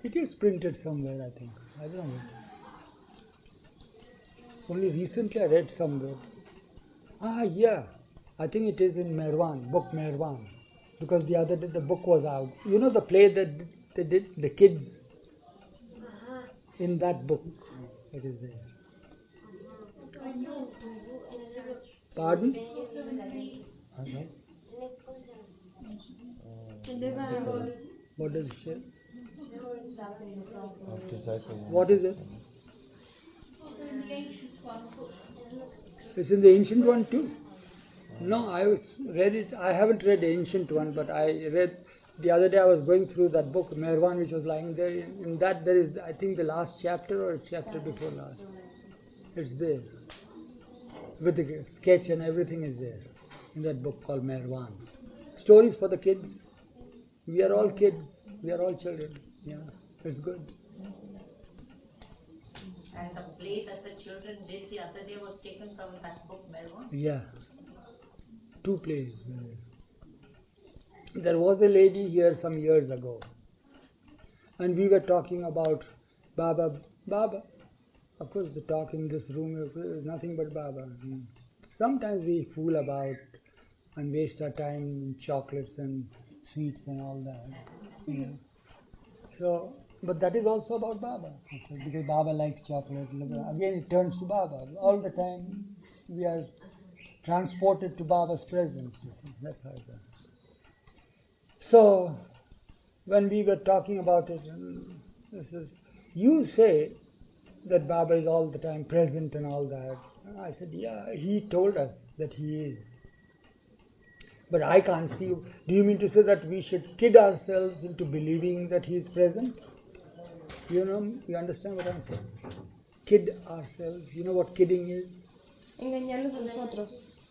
It is printed somewhere, I think. I don't know. Only recently I read somewhere. Yeah. I think it is in Merwan, book Merwan. Because the other day the book was out. You know the play that they did, the kids, in that book. It is there. Pardon? Okay. What does it say? What is it? It's in the ancient one too. No, read it. I haven't read the ancient one, but I read the other day. I was going through that book, Merwan, which was lying there. In that, there is, I think, the last chapter or chapter before last. It's there with the sketch and everything is there in that book called Merwan. Stories for the kids. We are all kids. We are all children. Yeah, it's good. And the play that the children did the other day was taken from that book, Merwan? Yeah, 2 plays. There was a lady here some years ago, and we were talking about Baba. Baba. Of course, the talk in this room is nothing but Baba. Sometimes we fool about and waste our time in chocolates and sweets and all that. So, but that is also about Baba, because Baba likes chocolate. Again, it turns to Baba. All the time, we are transported to Baba's presence. You see, that's how it is. So, when we were talking about it, you say that Baba is all the time present and all that. I said, yeah, he told us that he is. But I can't see. Do you mean to say that we should kid ourselves into believing that he is present? You understand what I'm saying? Kid ourselves. You know what kidding is? Engañarnos a los otros.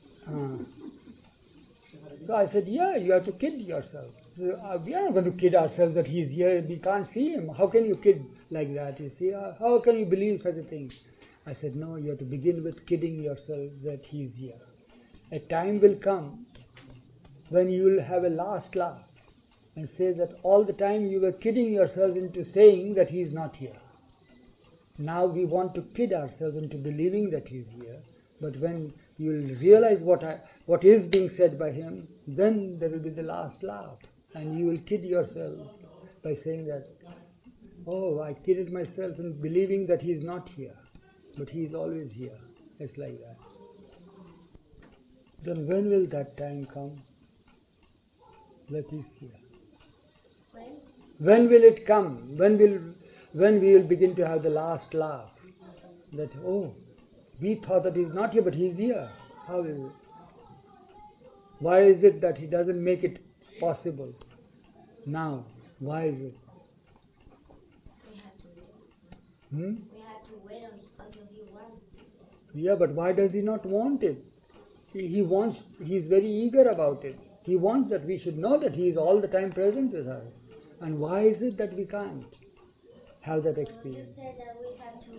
So I said, yeah, you have to kid yourself. So, we are not going to kid ourselves that he's here. We can't see him. How can you kid like that? You see, how can you believe such a thing? I said, no, you have to begin with kidding yourselves that he's here. A time will come when you will have a last laugh and say that all the time you were kidding yourselves into saying that he is not here. Now we want to kid ourselves into believing that he is here. But when you will realize what is being said by him, then there will be the last laugh. And you will kid yourself by saying that, oh, I kidded myself in believing that he is not here. But he is always here. It's like that. Then when will that time come that he is here? When will it come? When we will begin to have the last laugh? That, oh, we thought that he's not here, but he's here. How is it? Why is it that he doesn't make it possible now? Why is it? We have to wait until he wants to. Yeah, but why does he not want it? He's very eager about it. He wants that we should know that he is all the time present with us. And why is it that we can't have that experience? You said that we have to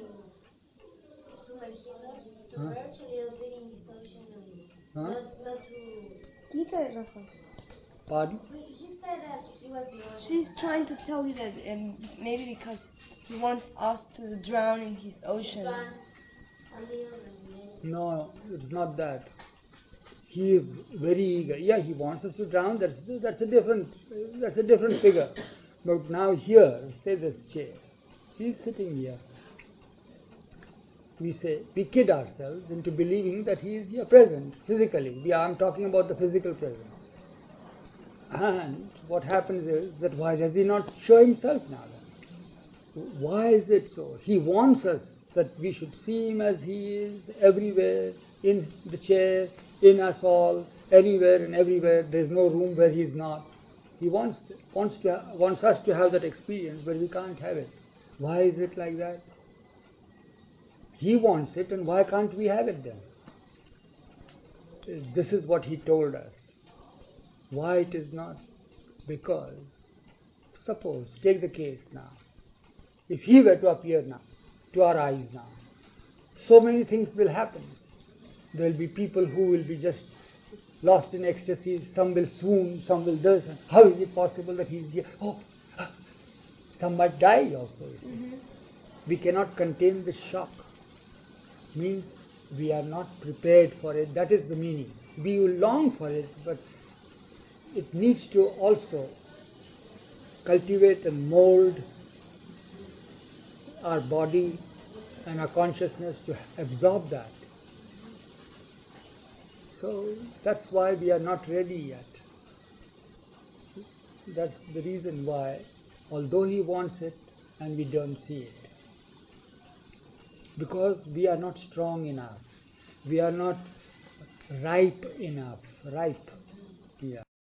submerge a little bit in his ocean and not to... Explícale, Rafa. Pardon? He said that he was the ocean. She's trying to tell you that maybe because he wants us to drown in his ocean. No, it's not that. He is very eager. Yeah, he wants us to drown. That's a different figure. But now here, say this chair. He's sitting here. We kid ourselves into believing that he is here present physically. I'm talking about the physical presence. And what happens is that why does he not show himself now then? Why is it so? He wants us that we should see him as he is everywhere, in the chair, in us all, anywhere and everywhere. There's no room where he's not. He wants us to have that experience, but we can't have it. Why is it like that? He wants it, and why can't we have it then? This is what he told us. Why it is not? Because, suppose, take the case now. If he were to appear now, to our eyes now, so many things will happen. There will be people who will be just lost in ecstasy, some will swoon, some will this. How is it possible that he is here? Oh, Some might die also, you see. Mm-hmm. We cannot contain the shock. Means we are not prepared for it. That is the meaning. We will long for it, but it needs to also cultivate and mold our body and our consciousness to absorb that. So that's why we are not ready yet. That's the reason why, although he wants it and we don't see it, because we are not strong enough, we are not ripe enough. Ripe